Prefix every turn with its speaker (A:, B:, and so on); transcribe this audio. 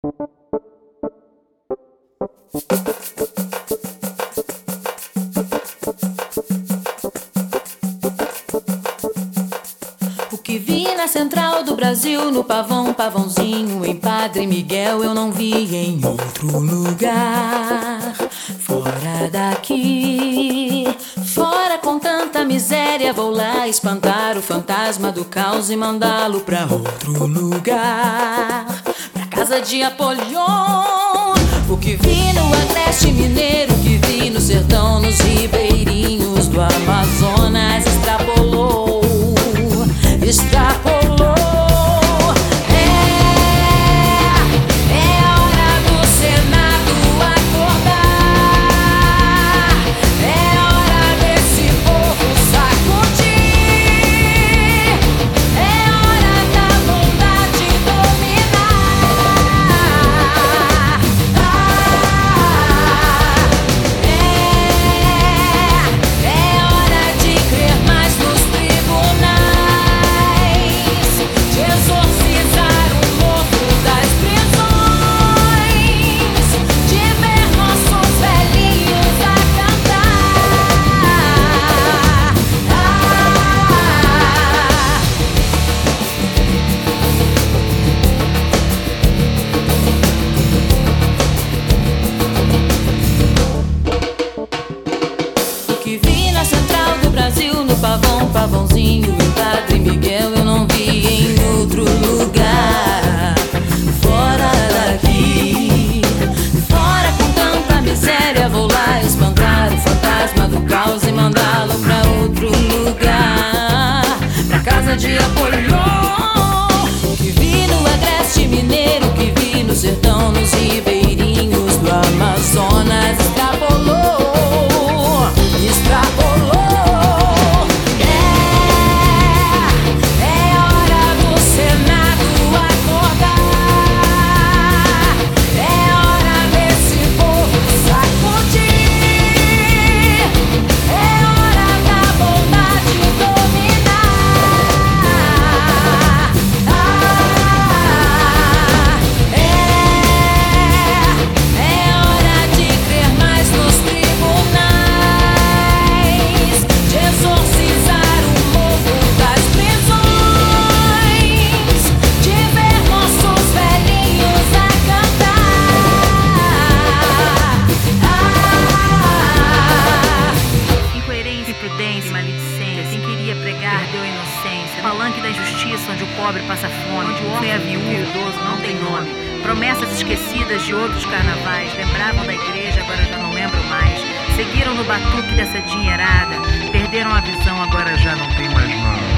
A: O que vi na central do Brasil, no Pavão, Pavãozinho, em Padre Miguel, eu não vi em outro lugar. Fora daqui, fora com tanta miséria, vou lá espantar o fantasma do caos e mandá-lo pra outro lugar, pra casa de Apolion. O que vi no Agreste Mineiro, o que vi no sertão, nos ribeirinhos do Amazonas, extrapolou, extrapolou. Pavãozinho e Padre Miguel, eu não vi em outro lugar. Fora daqui, fora com tanta miséria, vou lá espantar o fantasma do caos e mandá-lo pra outro lugar, pra casa de Apolion. O que vi no Agreste Mineiro, o que vi no sertão, nos ribeirinhos do Amazonas, extrapolou, extrapolou.
B: Palanque da injustiça, onde o pobre passa fome, onde o órfão e o idoso não tem nome. Promessas esquecidas de outros carnavais, lembravam da igreja, agora já não lembram mais. Seguiram no batuque dessa dinheirada, perderam a visão, agora já não tem mais nada.